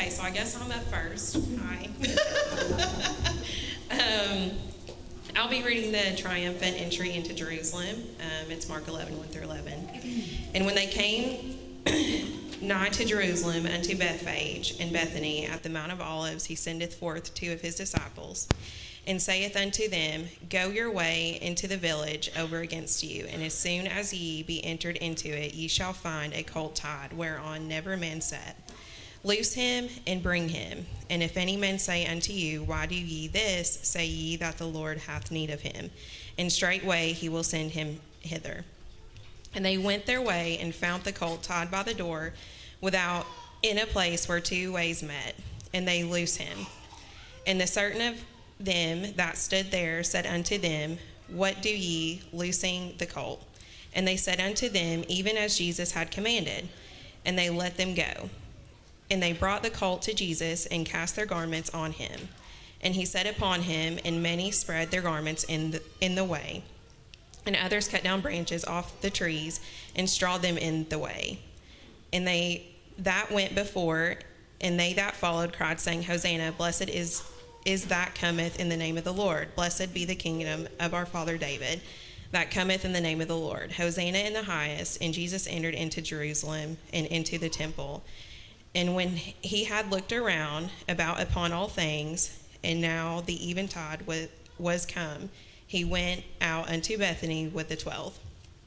Okay, so I guess I'm up first. Hi. I'll be reading the triumphant entry into Jerusalem. It's Mark 11, 1 through 11. And when they came nigh to Jerusalem unto Bethphage and Bethany at the Mount of Olives, he sendeth forth two of his disciples, and saith unto them, Go your way into the village over against you, and as soon as ye be entered into it, ye shall find a colt tied, whereon never man sat. Loose him and bring him. And if any man say unto you, Why do ye this? Say ye that the Lord hath need of him, and straightway he will send him hither. And they went their way and found the colt tied by the door without, in a place where two ways met, and they loose him. And the certain of them that stood there said unto them, What do ye, loosing the colt? And they said unto them, Even as Jesus had commanded. And they let them go. And they brought the colt to Jesus and cast their garments on him. And he sat upon him, and many spread their garments in the way. And others cut down branches off the trees and strawed them in the way. And they that went before, and they that followed cried, saying, Hosanna, blessed is that cometh in the name of the Lord. Blessed be the kingdom of our father David, that cometh in the name of the Lord. Hosanna in the highest. And Jesus entered into Jerusalem and into the temple. And when he had looked around about upon all things, and now the eventide was come, he went out unto Bethany with the 12.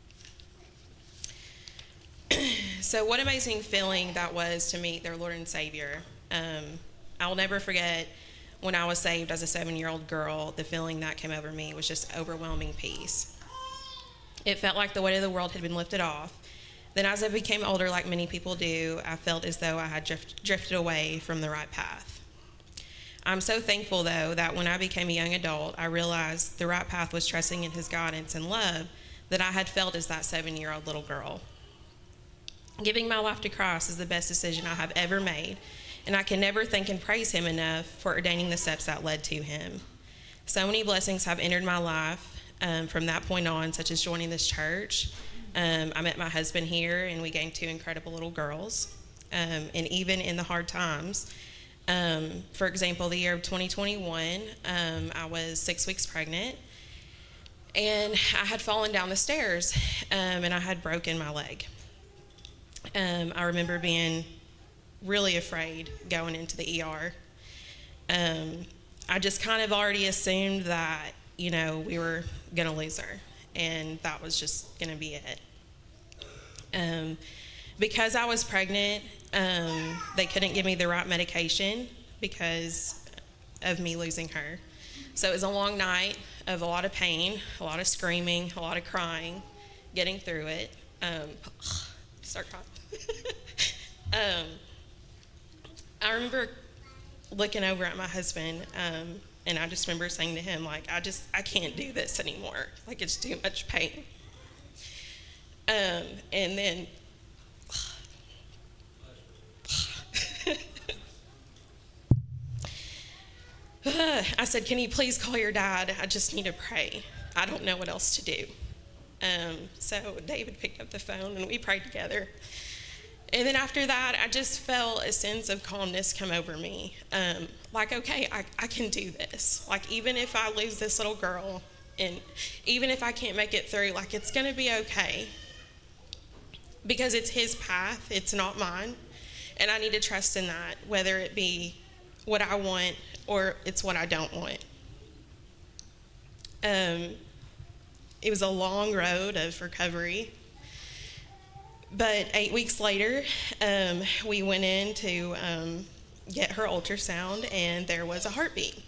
So what amazing feeling that was to meet their Lord and Savior. I'll never forget when I was saved as a 7-year-old girl, the feeling that came over me was just overwhelming peace. It felt like the weight of the world had been lifted off. Then as I became older, like many people do, I felt as though I had drifted away from the right path. I'm so thankful, though, that when I became a young adult, I realized the right path was trusting in his guidance and love that I had felt as that 7-year-old little girl. Giving my life to Christ is the best decision I have ever made, and I can never thank and praise him enough for ordaining the steps that led to him. So many blessings have entered my life from that point on, such as joining this church. I met my husband here, and we gained 2 incredible little girls. And even in the hard times, for example, the year of 2021, I was 6 weeks pregnant, and I had fallen down the stairs, and I had broken my leg. I remember being really afraid going into the ER. I just kind of already assumed that, we were going to lose her, and that was just going to be it. Because I was pregnant, they couldn't give me the right medication because of me losing her. So it was a long night of a lot of pain, a lot of screaming, a lot of crying, getting through it. Start crying. I remember looking over at my husband, and I just remember saying to him, I can't do this anymore. It's too much pain. And then I said, can you please call your dad? I just need to pray. I don't know what else to do. So David picked up the phone, and we prayed together. And then after that, I just felt a sense of calmness come over me. Okay, I can do this. Even if I lose this little girl, and even if I can't make it through, it's going to be okay. Because it's his path, it's not mine. And I need to trust in that, whether it be what I want or it's what I don't want. It was a long road of recovery. But 8 weeks later, we went in to get her ultrasound, and there was a heartbeat.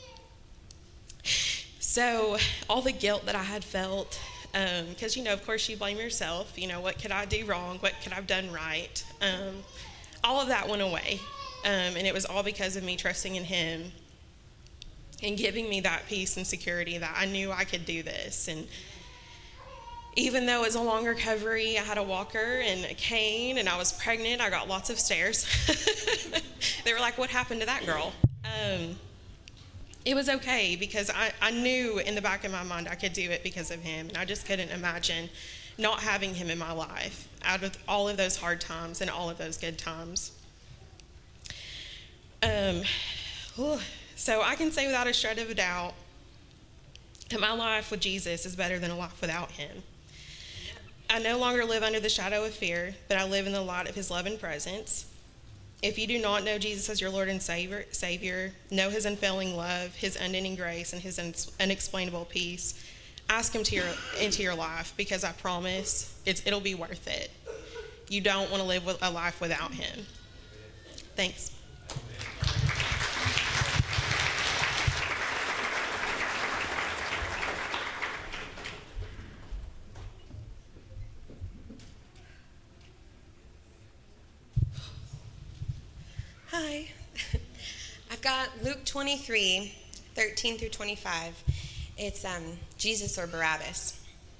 So all the guilt that I had felt, because, of course you blame yourself, what could I do wrong? What could I have done right? All of that went away. And it was all because of me trusting in him and giving me that peace and security that I knew I could do this. And even though it was a long recovery, I had a walker and a cane, and I was pregnant. I got lots of stairs. They were like, what happened to that girl? It was okay because I knew in the back of my mind I could do it because of him, and I just couldn't imagine not having him in my life out of all of those hard times and all of those good times. Um, so I can say without a shred of a doubt that my life with Jesus is better than a life without him. I no longer live under the shadow of fear, but I live in the light of his love and presence. If you do not know Jesus as your Lord and Savior, know his unfailing love, his unending grace, and his unexplainable peace, ask him into your life, because I promise it'll be worth it. You don't want to live a life without him. Thanks. Hi. I've got Luke 23, 13 through 25. It's Jesus or Barabbas.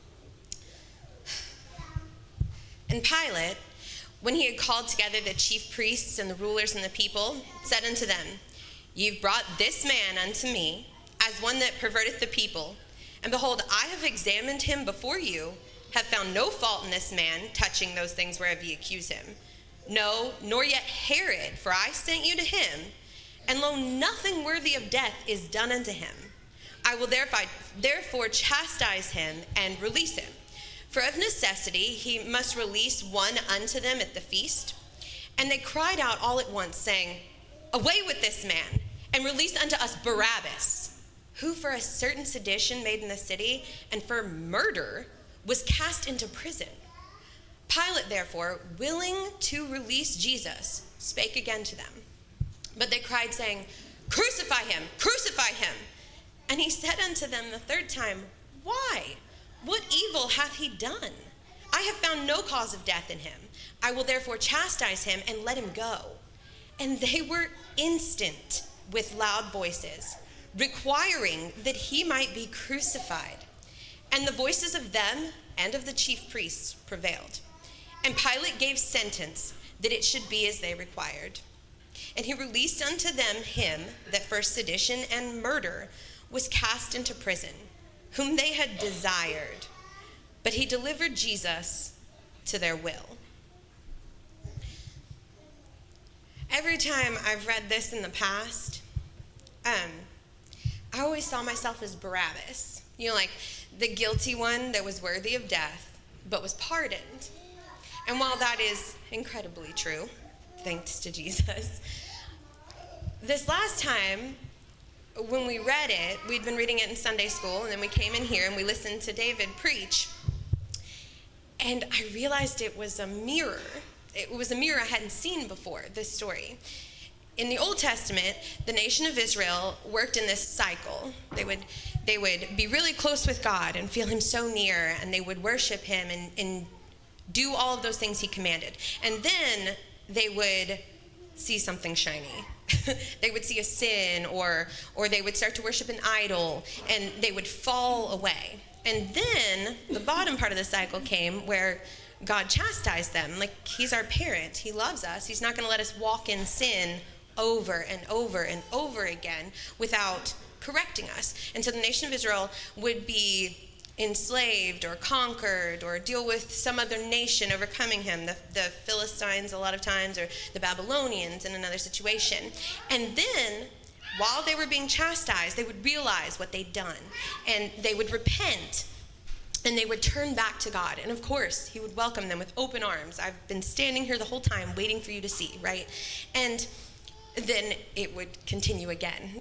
And Pilate, when he had called together the chief priests and the rulers and the people, said unto them, You've brought this man unto me as one that perverteth the people. And behold, I have examined him before you, have found no fault in this man touching those things whereof ye accuse him. No, nor yet Herod, for I sent you to him, and lo, nothing worthy of death is done unto him. I will therefore chastise him and release him. For of necessity he must release one unto them at the feast. And they cried out all at once, saying, Away with this man, and release unto us Barabbas, who for a certain sedition made in the city, and for murder was cast into prison. Pilate, therefore, willing to release Jesus, spake again to them. But they cried, saying, Crucify him, crucify him. And he said unto them the third time, Why? What evil hath he done? I have found no cause of death in him. I will therefore chastise him and let him go. And they were instant with loud voices, requiring that he might be crucified. And the voices of them and of the chief priests prevailed. And Pilate gave sentence that it should be as they required. And he released unto them him that for sedition and murder was cast into prison, whom they had desired. But he delivered Jesus to their will. Every time I've read this in the past, I always saw myself as Barabbas. You know, like the guilty one that was worthy of death, but was pardoned. And while that is incredibly true, thanks to Jesus, this last time when we read it, we'd been reading it in Sunday school, and then we came in here and we listened to David preach, and I realized it was a mirror. It was a mirror I hadn't seen before, this story. In the Old Testament, the nation of Israel worked in this cycle. They would be really close with God and feel him so near, and they would worship him and do all of those things he commanded. And then they would see something shiny. They would see a sin, or they would start to worship an idol, and they would fall away. And then the bottom part of the cycle came where God chastised them. Like, he's our parent. He loves us. He's not going to let us walk in sin over and over and over again without correcting us. And so the nation of Israel would be enslaved or conquered or deal with some other nation overcoming him, the Philistines a lot of times, or the Babylonians in another situation. And then, while they were being chastised, they would realize what they'd done, and they would repent, and they would turn back to God. And of course, he would welcome them with open arms. I've been standing here the whole time waiting for you to see, right? And then it would continue again.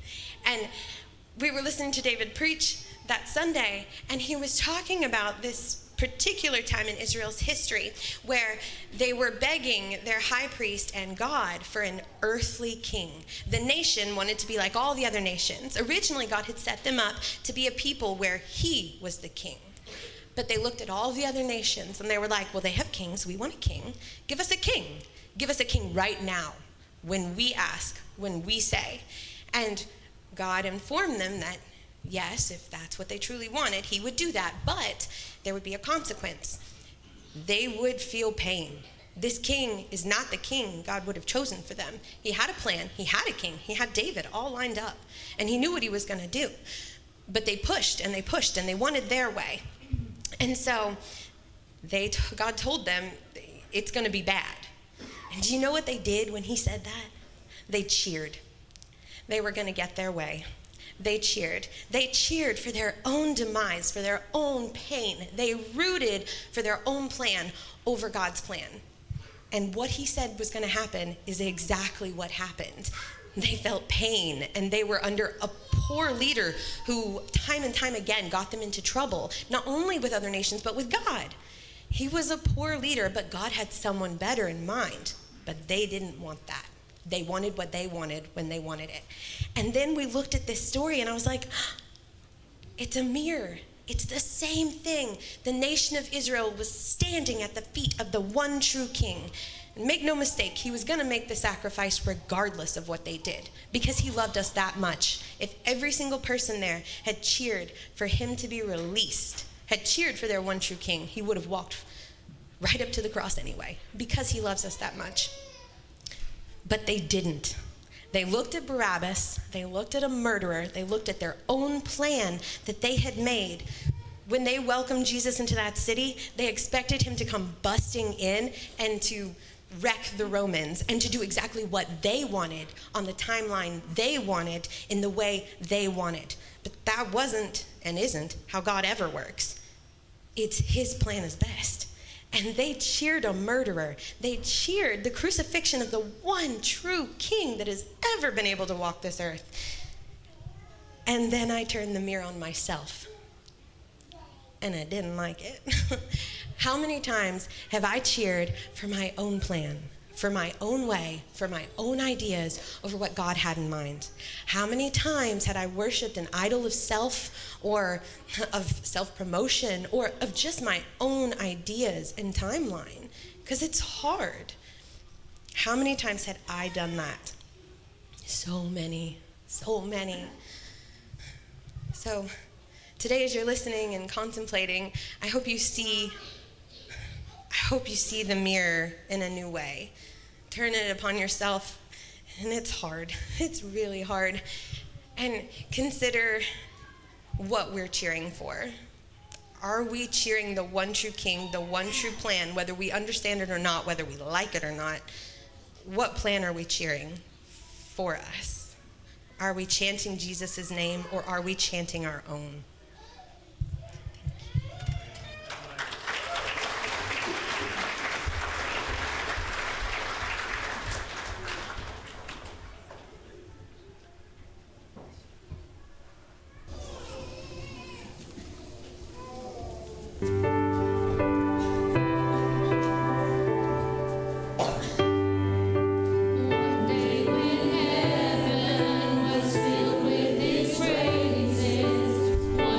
And we were listening to David preach that Sunday, and he was talking about this particular time in Israel's history where they were begging their high priest and God for an earthly king. The nation wanted to be like all the other nations. Originally, God had set them up to be a people where he was the king. But they looked at all the other nations, and they were like, well, they have kings. We want a king. Give us a king. Give us a king right now, when we ask, when we say. And God informed them that, yes, if that's what they truly wanted, he would do that, but there would be a consequence. They would feel pain. This king is not the king God would have chosen for them. He had a plan. He had a king. He had David all lined up, and he knew what he was going to do. But they pushed, and they wanted their way. And so God told them, it's going to be bad. And do you know what they did when he said that? They cheered. They were going to get their way. They cheered. They cheered for their own demise, for their own pain. They rooted for their own plan over God's plan. And what he said was going to happen is exactly what happened. They felt pain, and they were under a poor leader who time and time again got them into trouble, not only with other nations, but with God. He was a poor leader, but God had someone better in mind. But they didn't want that. They wanted what they wanted when they wanted it. And then we looked at this story, and I was like, it's a mirror. It's the same thing. The nation of Israel was standing at the feet of the one true king. And make no mistake, he was going to make the sacrifice regardless of what they did, because he loved us that much. If every single person there had cheered for him to be released, had cheered for their one true king, he would have walked right up to the cross anyway, because he loves us that much. But they didn't. They looked at Barabbas, they looked at a murderer, they looked at their own plan that they had made. When they welcomed Jesus into that city, they expected him to come busting in and to wreck the Romans and to do exactly what they wanted on the timeline they wanted in the way they wanted. But that wasn't and isn't how God ever works. It's his plan is best. And they cheered a murderer. They cheered the crucifixion of the one true king that has ever been able to walk this earth. And then I turned the mirror on myself. And I didn't like it. How many times have I cheered for my own plan, for my own way, for my own ideas over what God had in mind? How many times had I worshiped an idol of self or of self-promotion or of just my own ideas and timeline? Because it's hard. How many times had I done that? So many, so many. So today, as you're listening and contemplating, I hope you see the mirror in a new way. Turn it upon yourself, and it's hard. It's really hard. And consider what we're cheering for. Are we cheering the one true king, the one true plan, whether we understand it or not, whether we like it or not? What plan are we cheering for us? Are we chanting Jesus' name, or are we chanting our own? One day when heaven was filled with his praises,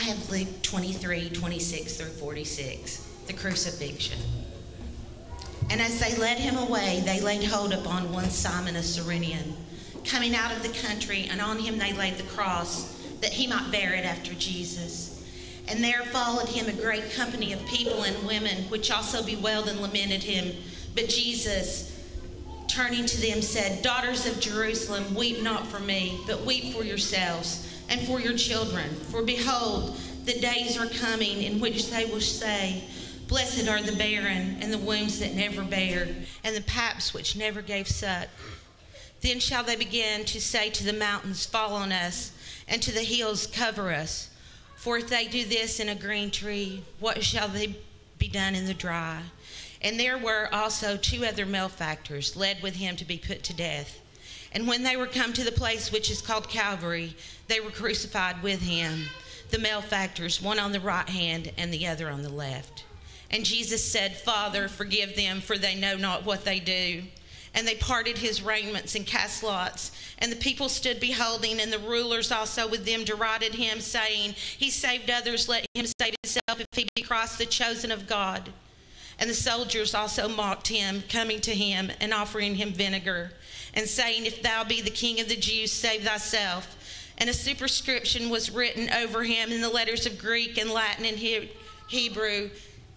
have Luke 23, 26 through 46, the crucifixion. And as they led him away, they laid hold upon one Simon a Cyrenian, coming out of the country, and on him they laid the cross, that he might bear it after Jesus. And there followed him a great company of people and women, which also bewailed and lamented him. But Jesus, turning to them, said, Daughters of Jerusalem, weep not for me, but weep for yourselves and for your children. For behold, the days are coming in which they will say, Blessed are the barren, and the wombs that never bare, and the paps which never gave suck. Then shall they begin to say to the mountains, Fall on us, and to the hills, Cover us. For if they do this in a green tree, what shall they be done in the dry? And there were also 2 other malefactors led with him to be put to death. And when they were come to the place which is called Calvary, they were crucified with him, the malefactors, one on the right hand and the other on the left. And Jesus said, Father, forgive them, for they know not what they do. And they parted his raiments and cast lots. And the people stood beholding, and the rulers also with them derided him, saying, He saved others, let him save himself, if he be Christ, the chosen of God. And the soldiers also mocked him, coming to him and offering him vinegar, and saying, If thou be the King of the Jews, save thyself. And a superscription was written over him in the letters of Greek and Latin and Hebrew,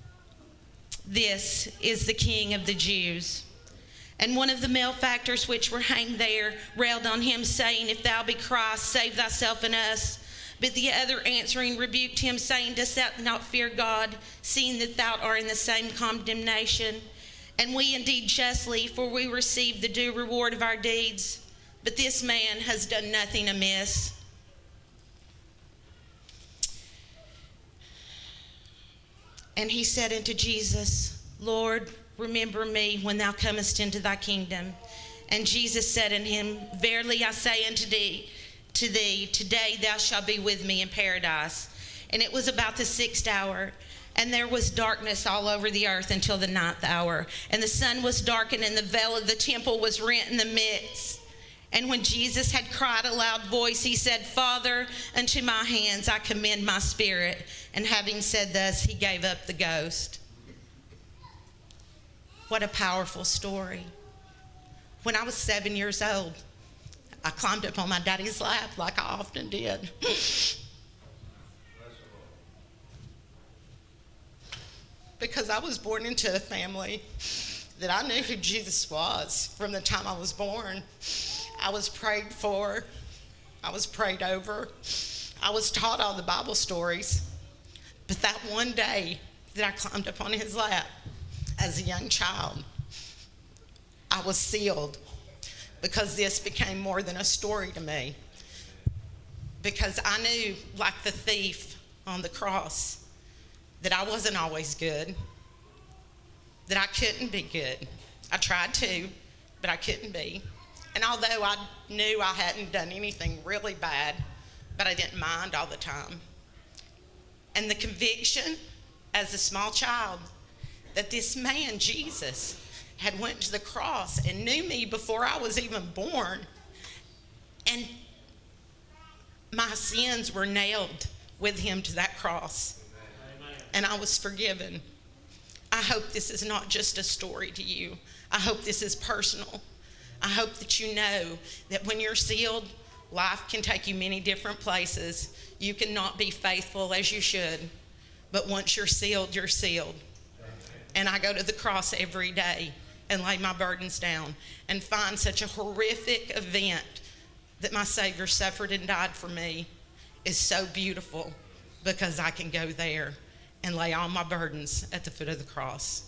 This is the King of the Jews. And one of the malefactors which were hanged there railed on him, saying, If thou be Christ, save thyself and us. But the other answering rebuked him, saying, Dost thou not fear God, seeing that thou art in the same condemnation? And we indeed justly, for we receive the due reward of our deeds. But this man has done nothing amiss. And he said unto Jesus, Lord, remember me when thou comest into thy kingdom. And Jesus said unto him, Verily I say unto thee, today thou shalt be with me in paradise. And it was about the 6th hour, and there was darkness all over the earth until the 9th hour. And the sun was darkened, and the veil of the temple was rent in the midst. And when Jesus had cried a loud voice, he said, Father, unto my hands I commend my spirit. And having said thus, he gave up the ghost. What a powerful story. When I was 7 years old, I climbed up on my daddy's lap like I often did. Because I was born into a family that I knew who Jesus was from the time I was born. I was prayed for. I was prayed over. I was taught all the Bible stories. But that one day that I climbed up on his lap as a young child, I was sealed, because this became more than a story to me. Because I knew, like the thief on the cross, that I wasn't always good, that I couldn't be good. I tried to, but I couldn't be. And although I knew I hadn't done anything really bad, but I didn't mind all the time. And the conviction as a small child that this man, Jesus, had went to the cross and knew me before I was even born. And my sins were nailed with him to that cross. And I was forgiven. I hope this is not just a story to you. I hope this is personal. I hope that you know that when you're sealed, life can take you many different places. You cannot be faithful as you should. But once you're sealed, you're sealed. And I go to the cross every day and lay my burdens down and find such a horrific event that my Savior suffered and died for me is so beautiful, because I can go there and lay all my burdens at the foot of the cross.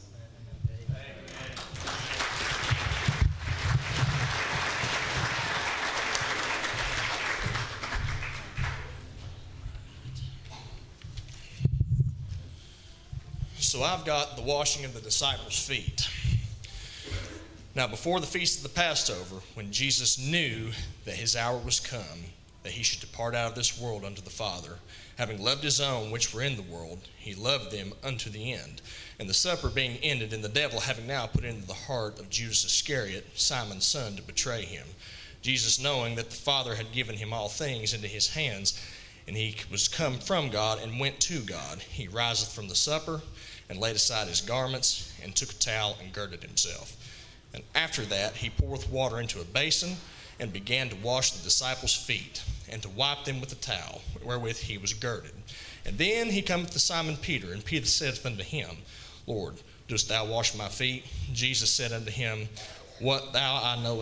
So I've got the washing of the disciples' feet. Now, before the feast of the Passover, when Jesus knew that his hour was come, that he should depart out of this world unto the Father, having loved his own which were in the world, he loved them unto the end. And the supper being ended, and the devil having now put into the heart of Judas Iscariot, Simon's son, to betray him, Jesus, knowing that the Father had given him all things into his hands, and he was come from God and went to God. He riseth from the supper, and laid aside his garments, and took a towel and girded himself. And after that he poureth water into a basin, and began to wash the disciples' feet, and to wipe them with the towel wherewith he was girded. And then he cometh to Simon Peter, and Peter saith unto him, Lord, dost thou wash my feet? Jesus said unto him, What I do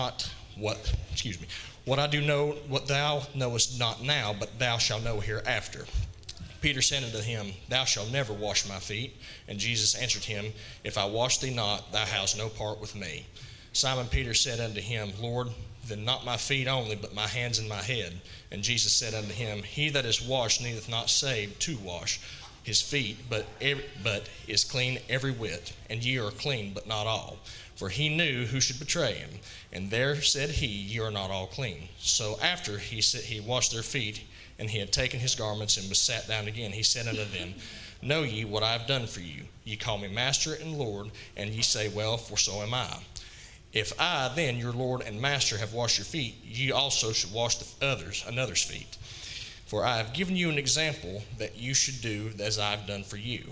know, what thou knowest not now, but thou shalt know hereafter. Peter said unto him, Thou shalt never wash my feet. And Jesus answered him, If I wash thee not, thou hast no part with me. Simon Peter said unto him, Lord, then not my feet only, but my hands and my head. And Jesus said unto him, He that is washed needeth not save to wash his feet, but is clean every whit. And ye are clean, but not all. For he knew who should betray him. And there said he, Ye are not all clean. So after he washed their feet, and he had taken his garments and was sat down again, he said unto them, Know ye what I have done for you? Ye call me Master and Lord, and ye say, Well, for so am I. If I then, your Lord and Master, have washed your feet, ye also should wash another's feet. For I have given you an example that you should do as I have done for you.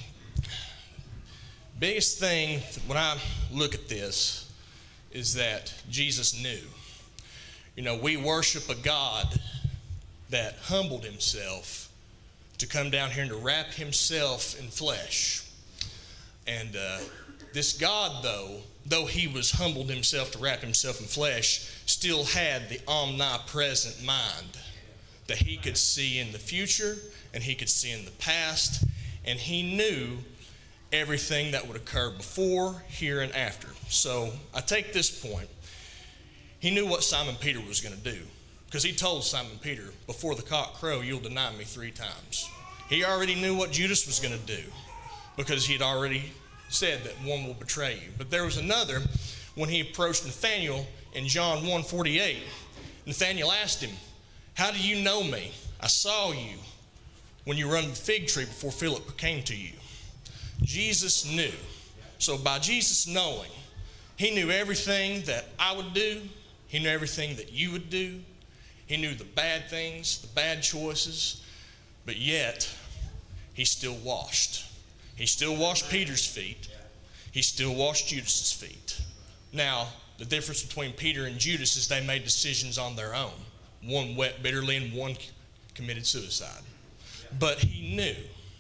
Biggest thing when I look at this is that Jesus knew. You know, we worship a God that humbled himself to come down here and to wrap himself in flesh. And this God, though he was humbled himself to wrap himself in flesh, still had the omnipresent mind that he could see in the future and he could see in the past, and he knew everything that would occur before, here, and after. So I take this point. He knew what Simon Peter was going to do, because he told Simon Peter, before the cock crow, you'll deny me 3 times. He already knew what Judas was going to do, because he had already said that one will betray you. But there was another, when he approached Nathanael in John 1:48, Nathanael asked him, How do you know me? I saw you when you were under the fig tree before Philip came to you. Jesus knew. So by Jesus knowing, he knew everything that I would do. He knew everything that you would do. He knew the bad things, the bad choices, but yet he still washed. He still washed Peter's feet. He still washed Judas's feet. Now, the difference between Peter and Judas is they made decisions on their own. One wept bitterly and one committed suicide. But he knew.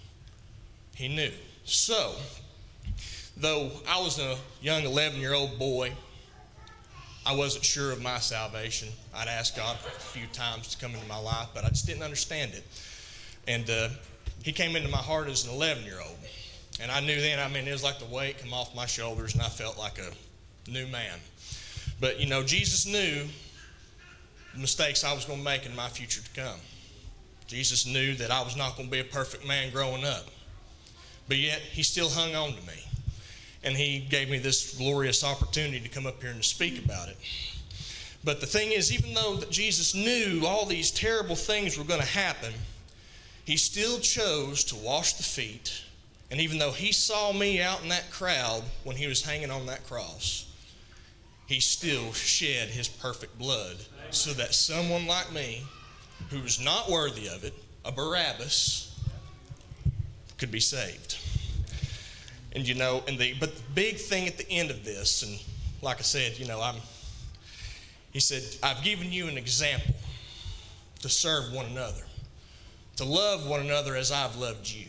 He knew. So, though I was a young 11-year-old boy, I wasn't sure of my salvation. I'd asked God a few times to come into my life, but I just didn't understand it. And he came into my heart as an 11-year-old. And I knew then, it was like the weight come off my shoulders, and I felt like a new man. But, Jesus knew the mistakes I was going to make in my future to come. Jesus knew that I was not going to be a perfect man growing up. But yet, he still hung on to me. And he gave me this glorious opportunity to come up here and to speak about it. But the thing is, even though that Jesus knew all these terrible things were going to happen, he still chose to wash the feet. And even though he saw me out in that crowd when he was hanging on that cross, he still shed his perfect blood so that someone like me, who was not worthy of it, a Barabbas, could be saved. And but the big thing at the end of this, and like I said, he said, I've given you an example to serve one another, to love one another as I've loved you.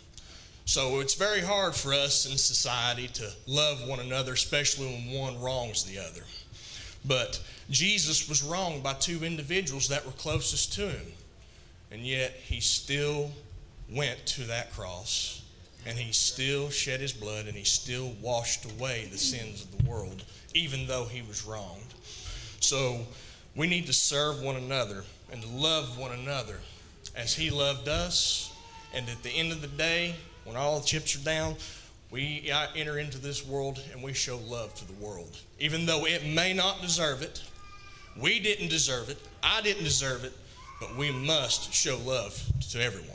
So it's very hard for us in society to love one another, especially when one wrongs the other. But Jesus was wronged by 2 individuals that were closest to him. And yet he still went to that cross. And he still shed his blood, and he still washed away the sins of the world, even though he was wronged. So we need to serve one another and to love one another as he loved us. And at the end of the day, when all the chips are down, we enter into this world and we show love to the world. Even though it may not deserve it, we didn't deserve it, I didn't deserve it, but we must show love to everyone.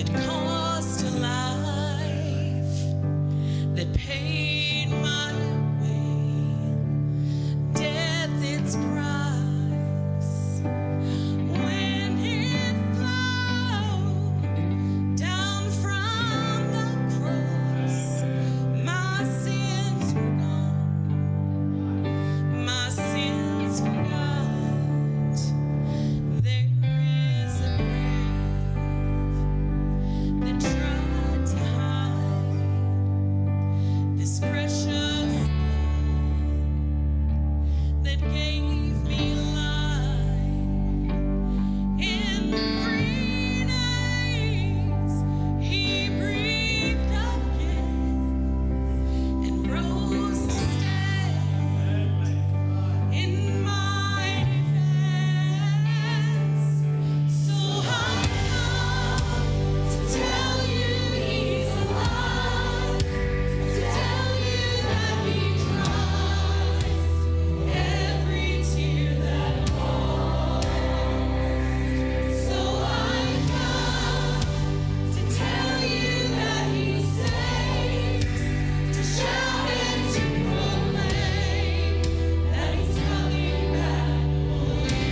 that cost a life, that paid my way, death its price. When it flowed down from the cross, my sins were gone, my sins forgot. There is a grave that tried to hide this precious blood that gave me life. In 3 days, He breathed again and rose to stand in my defense. So I come to tell you He's alive, to tell you that He dries every tear that falls. So I come to tell you that He saves, to shout and to proclaim that He's coming back for you.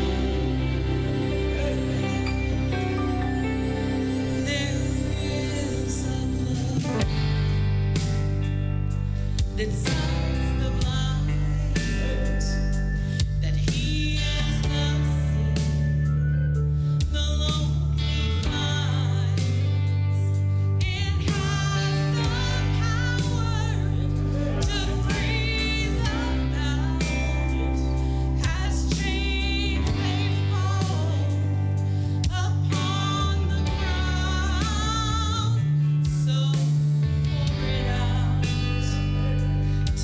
There is a blood that sights the blind, that heals the sick, the lonely finds. It has the power to free the bound, as chains they fall upon the ground. So pour it out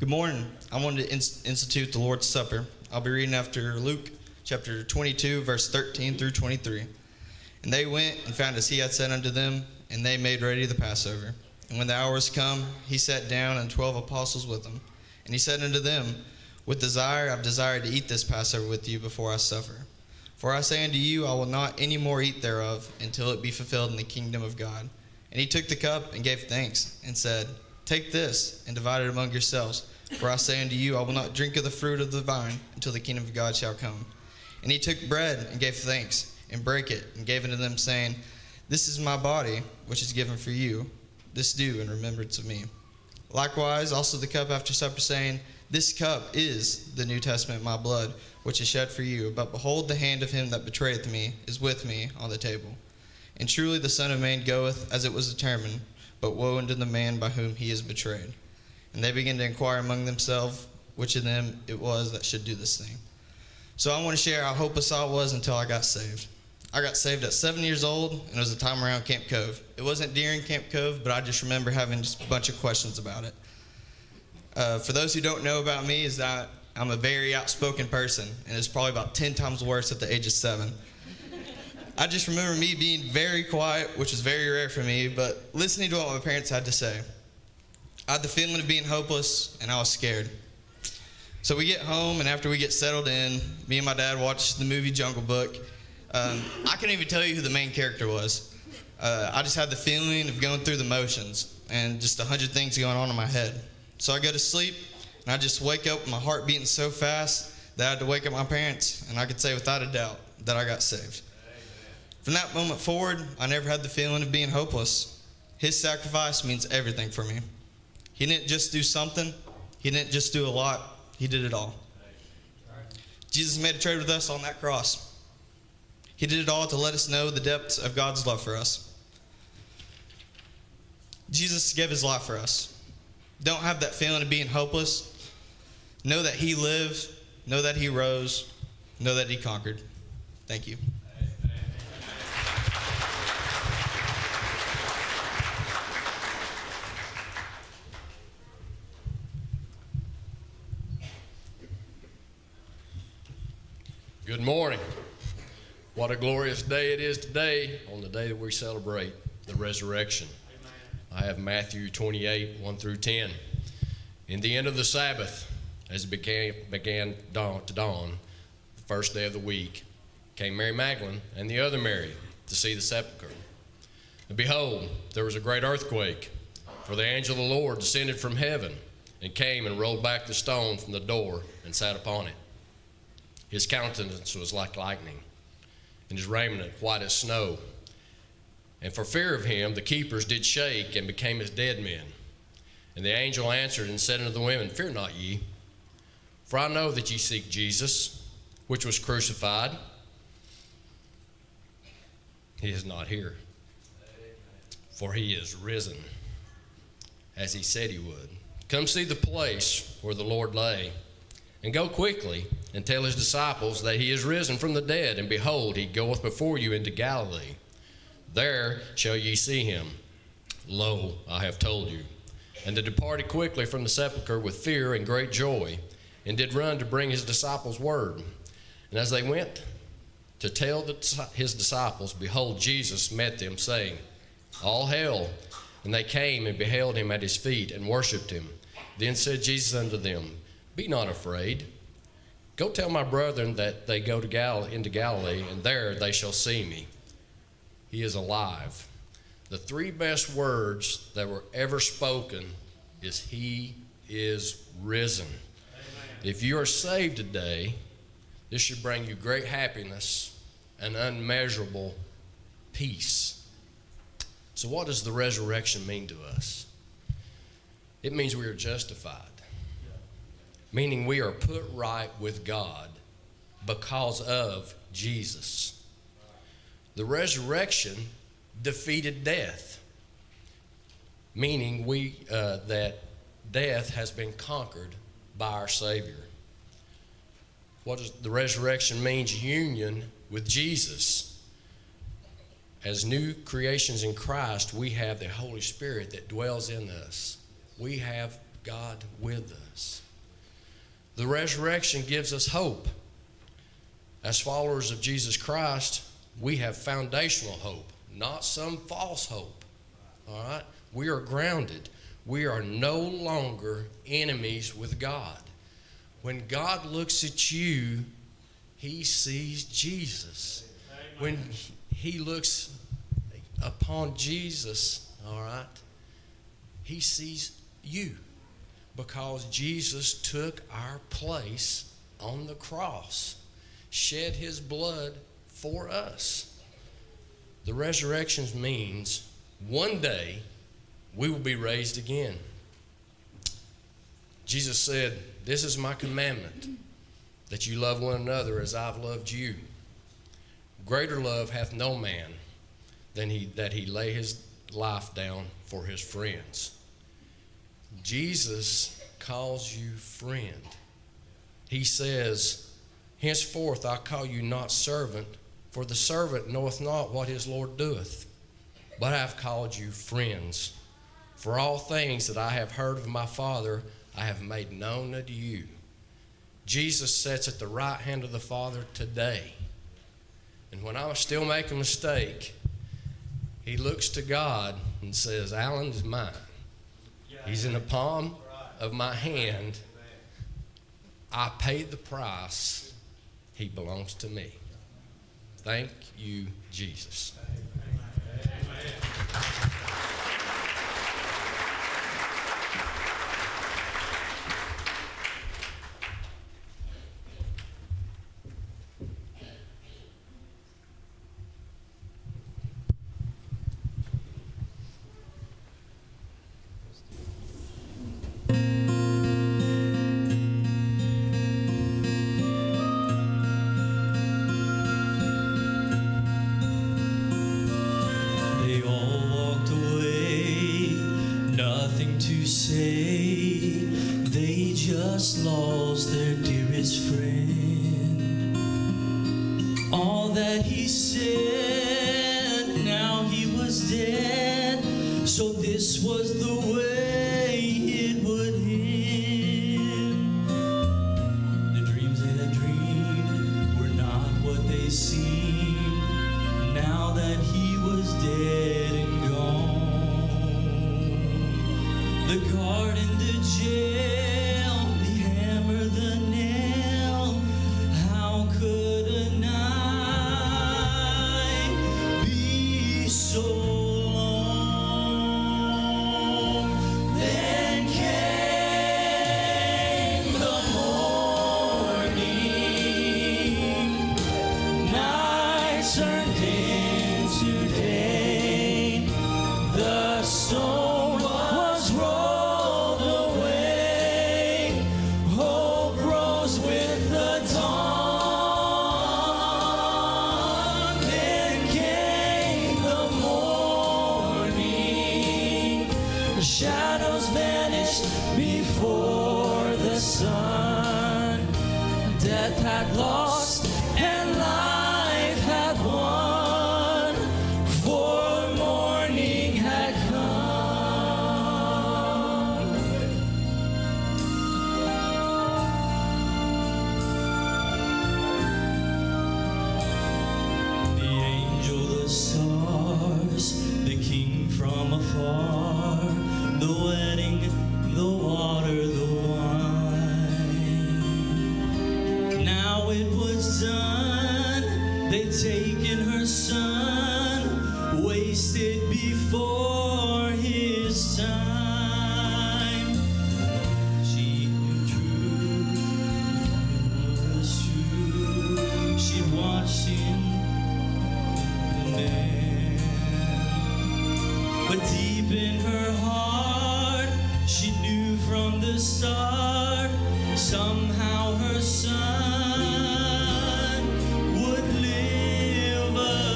Good morning. I wanted to institute the Lord's Supper. I'll be reading after Luke chapter 22, verse 13 through 23. And they went and found as he had said unto them, and they made ready the Passover. And when the hour was come, he sat down, and 12 apostles with him. And he said unto them, With desire I've desired to eat this Passover with you before I suffer. For I say unto you, I will not any more eat thereof, until it be fulfilled in the kingdom of God. And he took the cup and gave thanks, and said, Take this, and divide it among yourselves. For I say unto you, I will not drink of the fruit of the vine, until the kingdom of God shall come. And he took bread, and gave thanks, and brake it, and gave it unto them, saying, This is my body, which is given for you. This do in remembrance of me. Likewise also the cup after supper, saying, This cup is the New Testament, my blood, which is shed for you. But behold, the hand of him that betrayeth me is with me on the table. And truly the Son of Man goeth as it was determined, but woe unto the man by whom he is betrayed. And they began to inquire among themselves which of them it was that should do this thing. So I want to share how hopeless I was until I got saved. I got saved at 7 years old, and it was a time around Camp Cove. It wasn't during Camp Cove, but I just remember having just a bunch of questions about it. For those who don't know about me, is that I'm a very outspoken person, and it's probably about 10 times worse at the age of 7. I just remember me being very quiet, which was very rare for me, but listening to what my parents had to say. I had the feeling of being hopeless, and I was scared. So we get home, and after we get settled in, me and my dad watched the movie Jungle Book. I couldn't even tell you who the main character was. I just had the feeling of going through the motions and just 100 things going on in my head. So I go to sleep, and I just wake up with my heart beating so fast that I had to wake up my parents, and I could say without a doubt that I got saved. From that moment forward, I never had the feeling of being hopeless. His sacrifice means everything for me. He didn't just do something. He didn't just do a lot. He did it all. Jesus made a trade with us on that cross. He did it all to let us know the depths of God's love for us. Jesus gave his life for us. Don't have that feeling of being hopeless. Know that he lived. Know that he rose. Know that he conquered. Thank you. Good morning. What a glorious day it is today, on the day that we celebrate the resurrection. I have Matthew 28, 1 through 10. In the end of the Sabbath, as it began to dawn, the first day of the week, came Mary Magdalene and the other Mary to see the sepulchre. And behold, there was a great earthquake, for the angel of the Lord descended from heaven and came and rolled back the stone from the door and sat upon it. His countenance was like lightning, and his raiment white as snow. And for fear of him, the keepers did shake and became as dead men. And the angel answered and said unto the women, Fear not ye, for I know that ye seek Jesus, which was crucified. He is not here, for he is risen, as he said he would. Come see the place where the Lord lay, and go quickly and tell his disciples that he is risen from the dead, and behold, he goeth before you into Galilee. There shall ye see him. Lo, I have told you. And they departed quickly from the sepulchre with fear and great joy, and did run to bring his disciples word. And as they went to tell his disciples, behold, Jesus met them, saying, All hail. And they came and beheld him at his feet, and worshipped him. Then said Jesus unto them, Be not afraid. Go tell my brethren that they go into Galilee, and there they shall see me. He is alive. The three best words that were ever spoken is he is risen. Amen. If you are saved today, this should bring you great happiness and unmeasurable peace. So what does the resurrection mean to us? It means we are justified. Meaning we are put right with God because of Jesus. The resurrection defeated death, meaning that death has been conquered by our Savior. What does the resurrection means? Union with Jesus. As new creations in Christ, we have the Holy Spirit that dwells in us. We have God with us. The resurrection gives us hope. As followers of Jesus Christ, we have foundational hope, not some false hope. All right? We are grounded. We are no longer enemies with God. When God looks at you, he sees Jesus. When he looks upon Jesus, all right, he sees you, because Jesus took our place on the cross, shed his blood for us. The resurrection means one day we will be raised again. Jesus said, "This is my commandment, that you love one another as I've loved you. Greater love hath no man than that he lay his life down for his friends." Jesus calls you friend. He says, "Henceforth I call you not servant, for the servant knoweth not what his Lord doeth. But I have called you friends. For all things that I have heard of my Father, I have made known unto you." Jesus sits at the right hand of the Father today. And when I still make a mistake, he looks to God and says, "Alan is mine. He's in the palm of my hand. I paid the price. He belongs to me." Thank you, Jesus. They all walked away, nothing to say. They just lost their dearest friend. All that he said, now he was dead. So this was the way it would end. The dreams they had dreamed were not what they seemed. Now that he was dead and gone, the guard in the jail, the hammer, the nail, how could a night be so long? Then came the morning, night turned into day. The stone was rolled away. Hope rose with the dawn. Then came the morning. The shadows vanished before the sun. Death had lost and life had won, for morning had come. The angel, the stars, the king from afar, the wedding, the water, the wine. Now it was done. They'd taken her son, wasted before his time. She knew true, was true. She watched him, the man. But deep in her heart, she knew from the start, somehow her son would live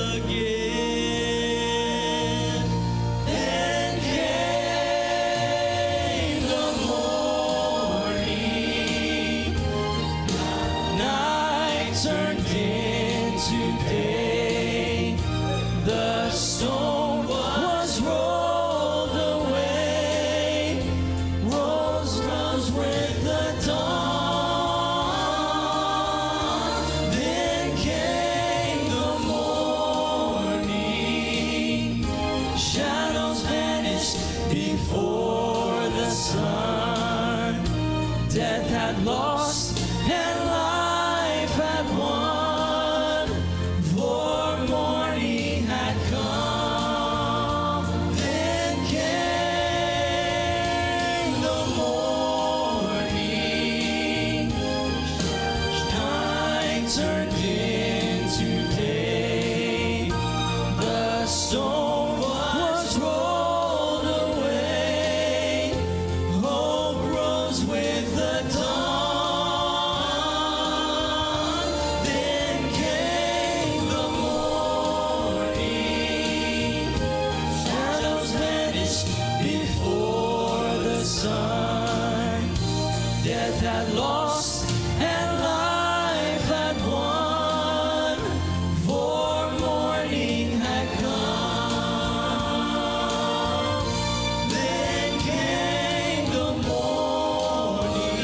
again. Then came the morning, night turned into day. The stone was rolled away, rose before the sun. Death had lost and life had won, for morning had come. Then came the morning, night turned into day. The stone was rolled away, hope rose with the dawn. Then came the morning, shadows vanished before the sun. Death had lost and life had won, for morning had come. Then came the morning.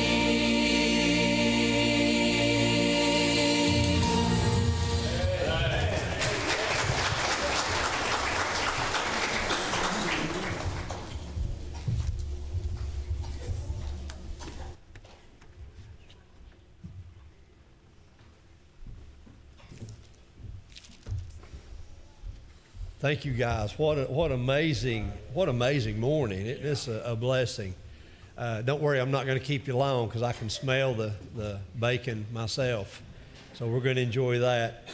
Thank you, guys. What amazing morning. It's a blessing. Don't worry, I'm not going to keep you long because I can smell the bacon myself. So we're going to enjoy that.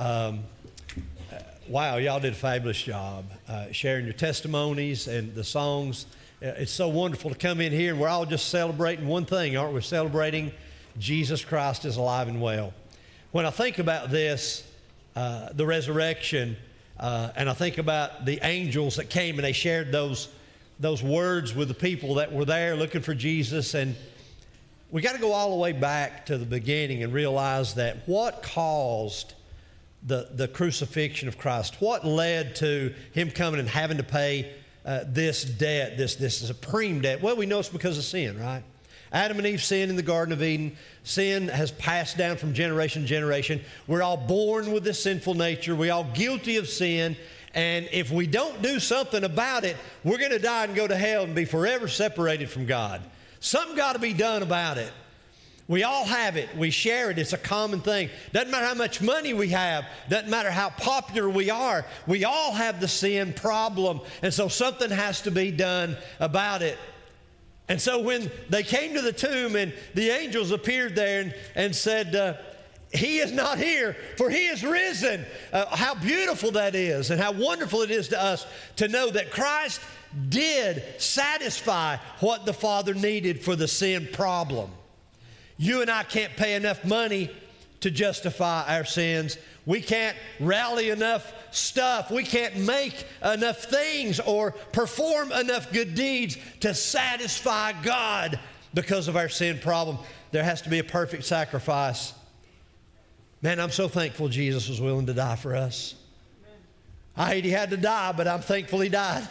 Wow, y'all did a fabulous job sharing your testimonies and the songs. It's so wonderful to come in here and we're all just celebrating one thing, aren't we? Celebrating Jesus Christ is alive and well. When I think about this, the resurrection, and I think about the angels that came and they shared those words with the people that were there looking for Jesus. And we got to go all the way back to the beginning and realize that what caused the crucifixion of Christ, what led to him coming and having to pay this debt, this supreme debt? Well, we know it's because of sin, right? Adam and Eve sinned in the Garden of Eden. Sin has passed down from generation to generation. We're all born with this sinful nature. We're all guilty of sin. And if we don't do something about it, we're going to die and go to hell and be forever separated from God. Something got to be done about it. We all have it. We share it. It's a common thing. Doesn't matter how much money we have. Doesn't matter how popular we are. We all have the sin problem. And so something has to be done about it. And so when they came to the tomb and the angels appeared there and said, he is not here, for he is risen. How beautiful that is and how wonderful it is to us to know that Christ did satisfy what the Father needed for the sin problem. You and I can't pay enough money to justify our sins. We can't rally enough stuff. We can't make enough things or perform enough good deeds to satisfy God because of our sin problem. There has to be a perfect sacrifice. Man, I'm so thankful Jesus was willing to die for us. I hate he had to die, but I'm thankful he died.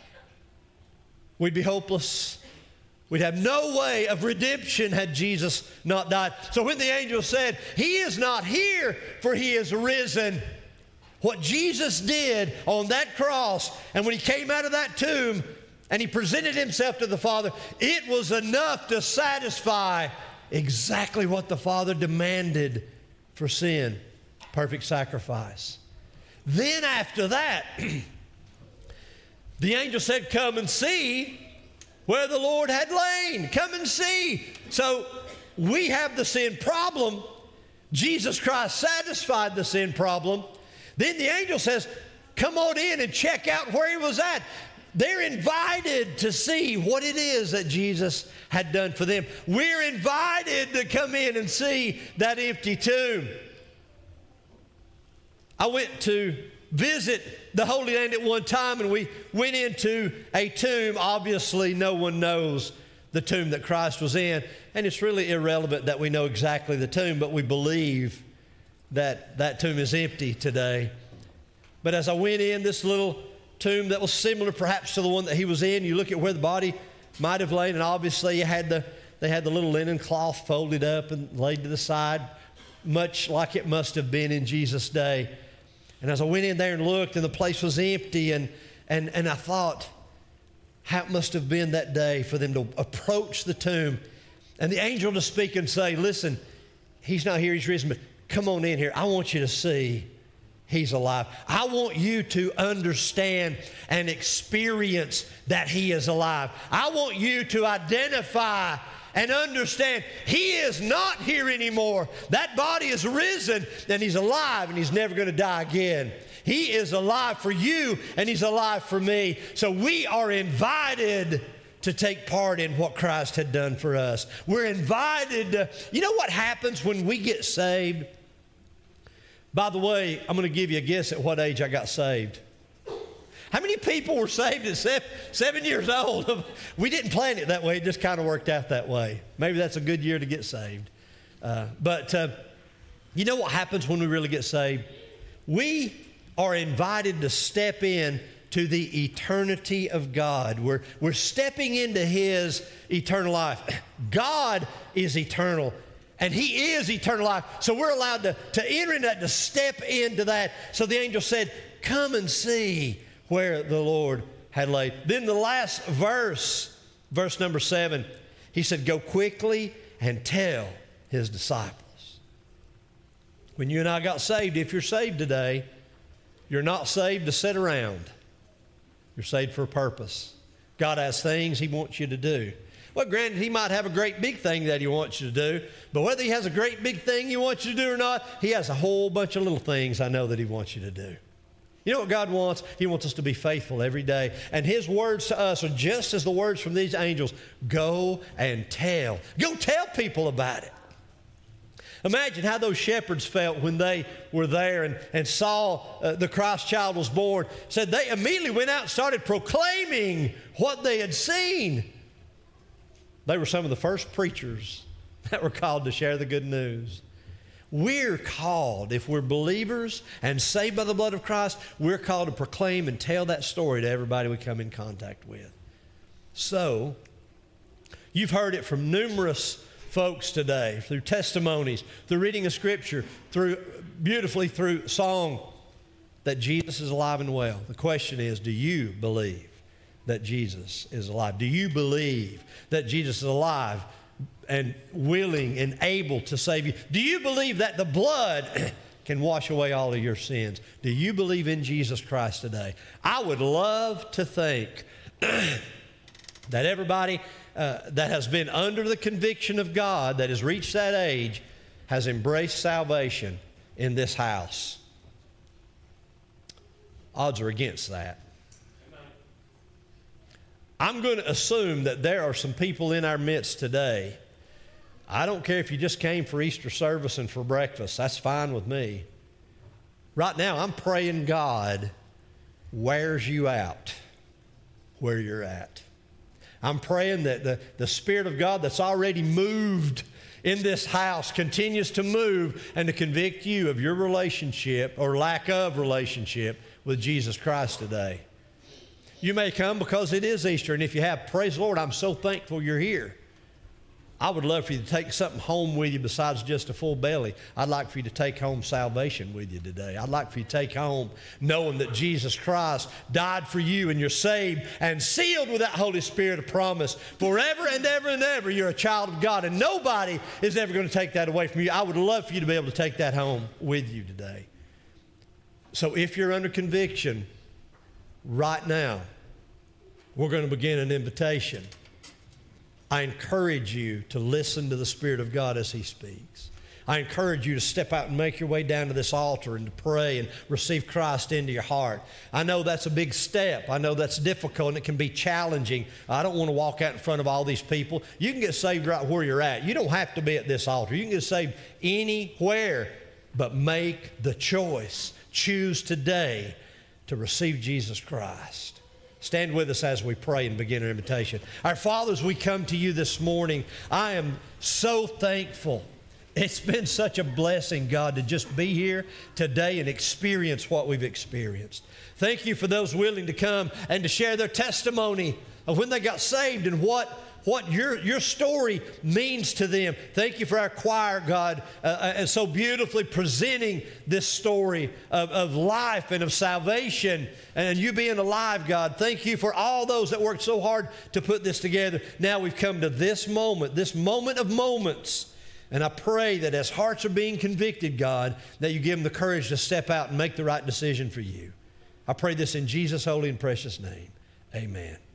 We'd be hopeless. We'd have no way of redemption had Jesus not died. So when the angel said, he is not here, for he is risen, what Jesus did on that cross, and when he came out of that tomb and he presented himself to the Father, it was enough to satisfy exactly what the Father demanded for sin, perfect sacrifice. Then after that, the angel said, come and see where the Lord had lain. Come and see. So we have the sin problem. Jesus Christ satisfied the sin problem. Then the angel says, come on in and check out where he was at. They're invited to see what it is that Jesus had done for them. We're invited to come in and see that empty tomb. I went to visit the Holy Land at one time, and we went into a tomb. Obviously, no one knows the tomb that Christ was in, and it's really irrelevant that we know exactly the tomb, but we believe that that tomb is empty today. But as I went in this little tomb that was similar perhaps to the one that he was in, you look at where the body might have lain, and obviously they had the little linen cloth folded up and laid to the side, much like it must have been in Jesus' day. And as I went in there and looked, and the place was empty, and I thought, how it must have been that day for them to approach the tomb and the angel to speak and say, listen, he's not here, he's risen, but come on in here. I want you to see he's alive. I want you to understand and experience that he is alive. I want you to identify and understand he is not here anymore. That body is risen and he's alive and he's never going to die again. He is alive for you and he's alive for me. So we are invited to take part in what Christ had done for us. We're invited. You know what happens when we get saved? By the way, I'm going to give you a guess at what age I got saved. How many people were saved at 7 years old? We didn't plan it that way. It just kind of worked out that way. Maybe that's a good year to get saved. But you know what happens when we really get saved? We are invited to step in to the eternity of God. We're stepping into his eternal life. God is eternal. And he is eternal life. So we're allowed to enter into that, to step into that. So the angel said, come and see where the Lord had laid. Then the last verse, verse number 7, he said, go quickly and tell his disciples. When you and I got saved, if you're saved today, you're not saved to sit around. You're saved for a purpose. God has things he wants you to do. Well, granted, he might have a great big thing that he wants you to do, but whether he has a great big thing he wants you to do or not, he has a whole bunch of little things I know that he wants you to do. You know what God wants? He wants us to be faithful every day. And his words to us are just as the words from these angels. Go and tell. Go tell people about it. Imagine how those shepherds felt when they were there and saw the Christ child was born. Said they immediately went out and started proclaiming what they had seen. They were some of the first preachers that were called to share the good news. We're called, if we're believers and saved by the blood of Christ, we're called to proclaim and tell that story to everybody we come in contact with. So, you've heard it from numerous folks today, through testimonies, through reading of Scripture, beautifully through song, that Jesus is alive and well. The question is, do you believe that Jesus is alive? Do you believe that Jesus is alive and willing and able to save you? Do you believe that the blood can wash away all of your sins? Do you believe in Jesus Christ today? I would love to think that everybody that has been under the conviction of God, that has reached that age, has embraced salvation in this house. Odds are against that. I'm going to assume that there are some people in our midst today. I don't care if you just came for Easter service and for breakfast. That's fine with me. Right now, I'm praying God wears you out where you're at. I'm praying that the Spirit of God that's already moved in this house continues to move and to convict you of your relationship or lack of relationship with Jesus Christ today. You may come because it is Easter, and if you have, praise the Lord, I'm so thankful you're here. I would love for you to take something home with you besides just a full belly. I'd like for you to take home salvation with you today. I'd like for you to take home knowing that Jesus Christ died for you and you're saved and sealed with that Holy Spirit of promise. Forever and ever and ever, you're a child of God, and nobody is ever going to take that away from you. I would love for you to be able to take that home with you today. So if you're under conviction, right now, we're going to begin an invitation. I encourage you to listen to the Spirit of God as He speaks. I encourage you to step out and make your way down to this altar and to pray and receive Christ into your heart. I know that's a big step. I know that's difficult and it can be challenging. I don't want to walk out in front of all these people. You can get saved right where you're at. You don't have to be at this altar. You can get saved anywhere, but make the choice. Choose today to receive Jesus Christ. Stand with us as we pray and begin our invitation. Our Father, as we come to you this morning, I am so thankful. It's been such a blessing, God, to just be here today and experience what we've experienced. Thank you for those willing to come and to share their testimony of when they got saved and what what your story means to them. Thank you for our choir, God, and so beautifully presenting this story of life and of salvation and you being alive, God. Thank you for all those that worked so hard to put this together. Now we've come to this moment of moments. And I pray that as hearts are being convicted, God, that you give them the courage to step out and make the right decision for you. I pray this in Jesus' holy and precious name. Amen.